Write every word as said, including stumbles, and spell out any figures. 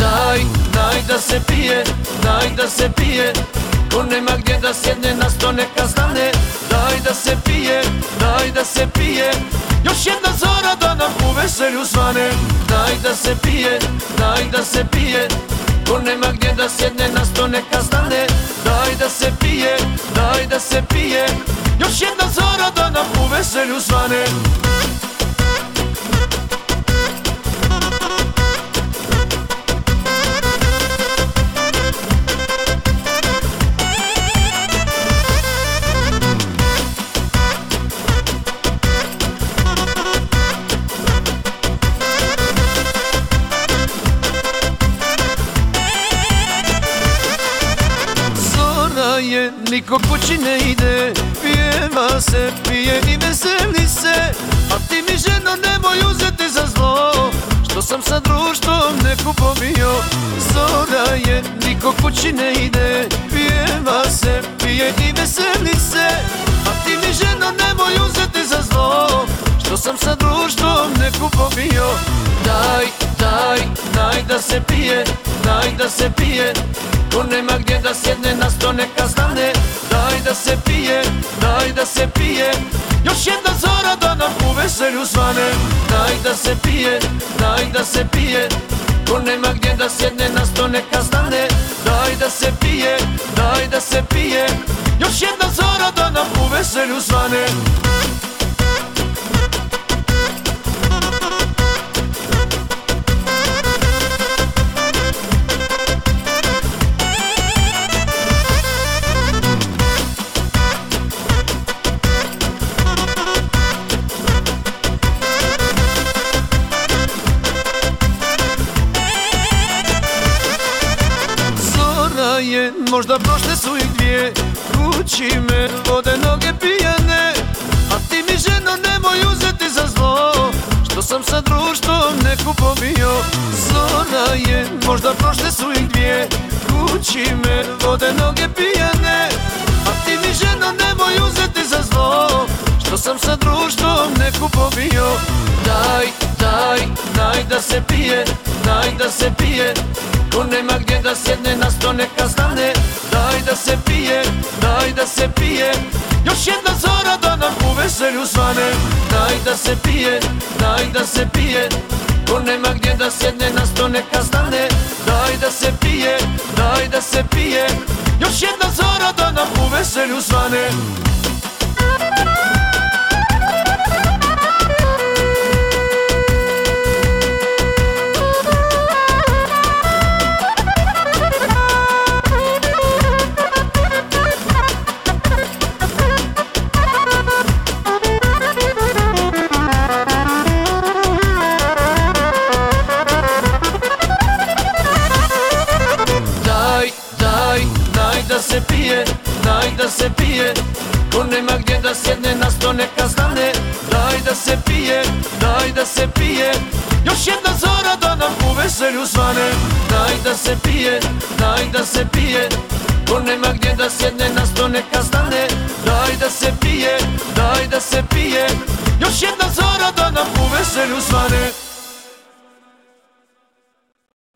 Daj, daj da se pije, daj da se pije, ko nema gdje da sjedne na sto neka stane. Daj da se pije, daj da se pije, još jedna zora da nam u veselju svane. Daj da se pije, daj da se pije, ko nema gdje da sjedne na sto neka stane. Daj da se pije, daj da se pije, još jedna zora da nam u veselju svane. Je, niko kući ne ide, pjeva se, pije i veseli se. A ti mi ženo nemoj uzeti za zlo, što sam sa društvom neku pobio. Zora je, niko kući ne ide, pjeva se, pije i veseli se. A ti mi ženo nemoj uzeti za zlo, što sam sa društvom neku pobio. Daj, daj, daj da se pije, daj da se pije, ko nema gdje da sjedne na sto neka stane. Daj da se pije, daj da se pije, još jedna zora da nam u veselju svane. Daj da se pije, daj da se pije, ko nema gdje da sjedne na sto neka stane. Daj da se pije, daj da se pije, još jedna zora da nam u veselju svane. Je, možda prošle su ih dvije, kući me vode noge pijane. A ti mi ženo nemoj uzeti za zlo, što sam sa društvom neku pobio. Zora je, možda prošle su ih dvije, kući me vode noge pijane. A ti mi ženo nemoj uzeti za zlo, što sam sa društvom neku pobio. Daj, daj, daj da se pije, daj da se pije, ko nema gdje da sjedne na sto neka stane. Daj da se pije, daj da se pije, još jedna zora da nam u veselju svane. Daj da se pije, daj da se pije, ko nema gdje da sjedne na sto neka stane. Daj da se pije, daj da se pije, još jedna zora da nam u veselju svane. Da se pije, daj da se pije, ko nema gdje da sjedne na sto neka stane. Daj da se pije, daj da se pije, još jedna zora da nam u veselju svane. Daj da se pije, daj da se pije, ko nema gdje da sjedne na sto neka stane. Daj da se pije, daj da se pije, još jedna zora da nam u veselju svane.